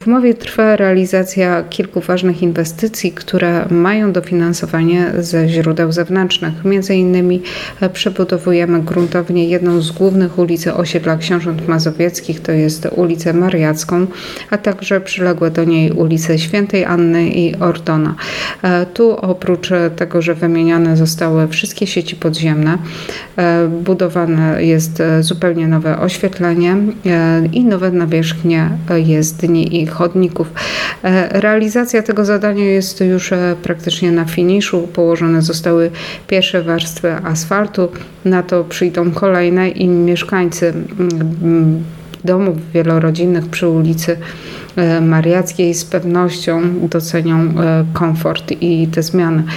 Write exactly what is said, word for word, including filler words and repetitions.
Tumowie trwa realizacja kilku ważnych inwestycji, które mają dofinansowanie ze źródeł zewnętrznych. Między innymi przebudowujemy gruntownie jedną z głównych ulic osiedla Książąt Mazowieckich, to jest ulicę Mariacką, a także przyległe do niej ulice Świętej Anny i Ordona. Tu oprócz tego, że wymieniane zostały wszystkie sieci podziemne, budowane jest zupełnie nowe oświetlenie i nowe nawierzchnie jezdni i chodników. Realizacja tego zadania jest już praktycznie na finiszu. Położone zostały pierwsze warstwy asfaltu, na to przyjdą kolejne i mieszkańcy domów wielorodzinnych przy ulicy Mariackiej z pewnością docenią komfort i te zmiany.